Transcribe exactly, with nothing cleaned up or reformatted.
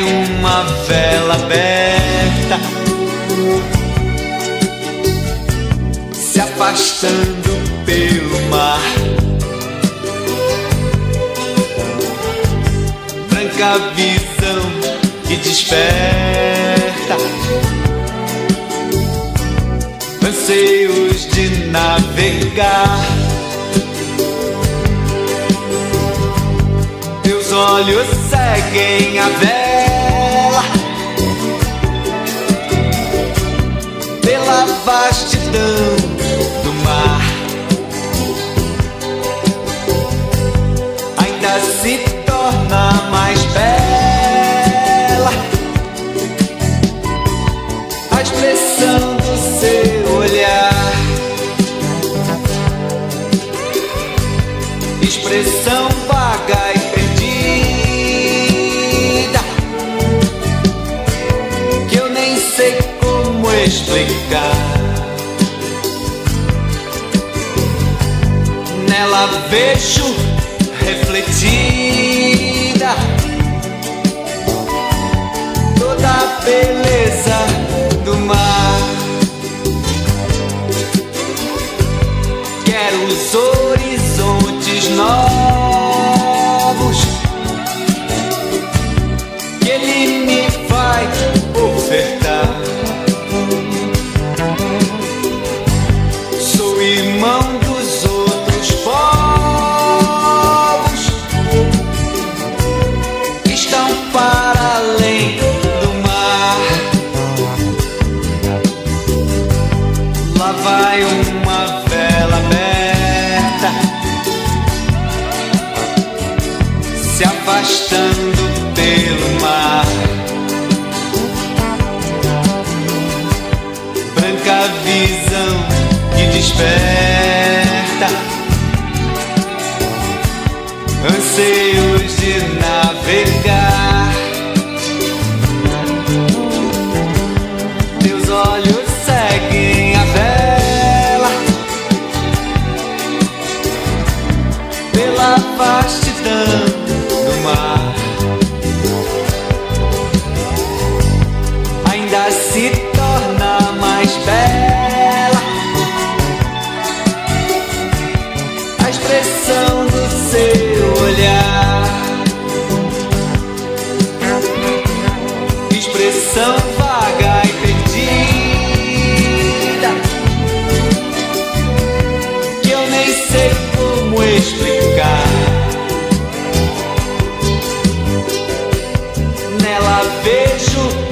vai uma vela aberta, se afastando pelo mar. Branca visão que desperta anseios de navegar. Teus olhos seguem a vela pela vastidão do mar. Ainda se torna mais bela a expressão do seu olhar, expressão vaga e perdida que eu nem sei como explicar. Nela vejo refletida toda a beleza do mar. Quero os horizontes novos que ele me vai ofertar. Sou irmão dos outros povos que estão para além do mar. Lá vai uma vela aberta, se afastando pelo mar. Branca visão que desperta anseios de navegar. Teus olhos seguem a vela pela vastidão do mar. Ainda se torna mais bela a expressão do seu olhar, expressão vaga e perdida que eu nem sei como explicar. Nela vejo